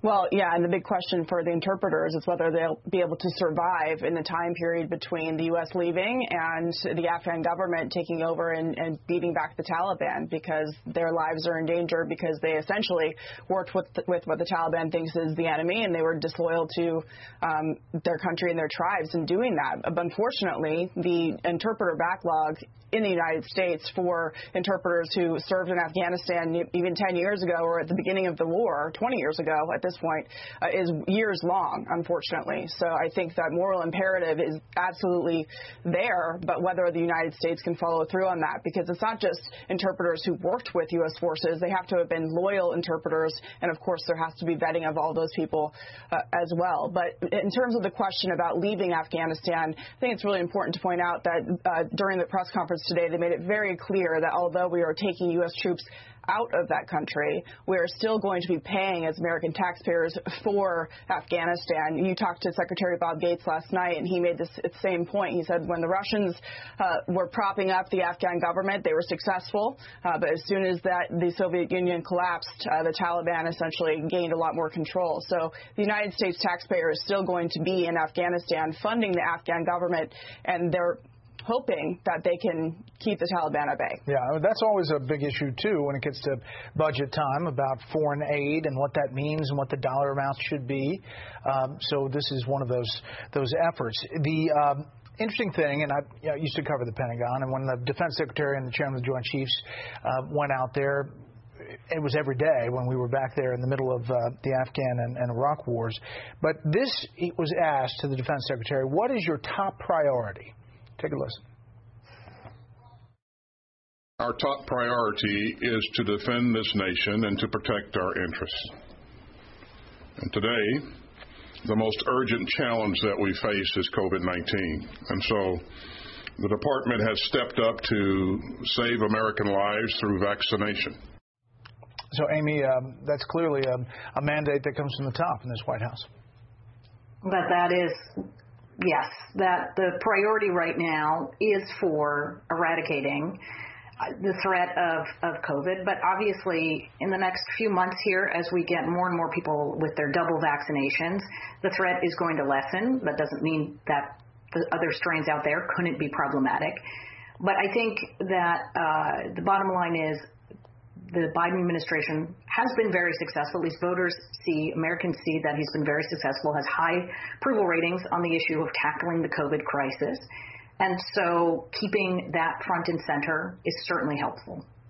Well, yeah, and the big question for the interpreters is whether they'll be able to survive in the time period between the U.S. leaving and the Afghan government taking over and beating back the Taliban, because their lives are in danger because they essentially worked with what the Taliban thinks is the enemy, and they were disloyal to their country and their tribes in doing that. But unfortunately, the interpreter backlog in the United States for interpreters who served in Afghanistan even 10 years ago or at the beginning of the war, 20 years ago at this point, is years long, unfortunately. So I think that moral imperative is absolutely there, but whether the United States can follow through on that, because it's not just interpreters who worked with U.S. forces. They have to have been loyal interpreters, and of course there has to be vetting of all those people as well. But in terms of the question about leaving Afghanistan, I think it's really important to point out that during the press conference today, they made it very clear that although we are taking U.S. troops out of that country, we are still going to be paying as American taxpayers for Afghanistan. You talked to Secretary Bob Gates last night, and he made this same point. He said when the Russians were propping up the Afghan government, they were successful. But as soon as the Soviet Union collapsed, the Taliban essentially gained a lot more control. So the United States taxpayer is still going to be in Afghanistan funding the Afghan government, and they're hoping that they can keep the Taliban at bay. Yeah, that's always a big issue, too, when it gets to budget time, about foreign aid and what that means and what the dollar amounts should be. So this is one of those efforts. The interesting thing, and I used to cover the Pentagon, and when the Defense Secretary and the Chairman of the Joint Chiefs went out there, it was every day when we were back there in the middle of the Afghan and Iraq wars. But this was asked to the Defense Secretary, what is your top priority? Take a listen. Our top priority is to defend this nation and to protect our interests. And today, the most urgent challenge that we face is COVID-19. And so the department has stepped up to save American lives through vaccination. So, Amy, that's clearly a mandate that comes from the top in this White House. But that is... Yes, that the priority right now is for eradicating the threat of COVID. But obviously, in the next few months here, as we get more and more people with their double vaccinations, the threat is going to lessen. That doesn't mean that the other strains out there couldn't be problematic. But I think that the bottom line is the Biden administration has been very successful. At least voters see, Americans see that he's been very successful, has high approval ratings on the issue of tackling the COVID crisis. And so keeping that front and center is certainly helpful.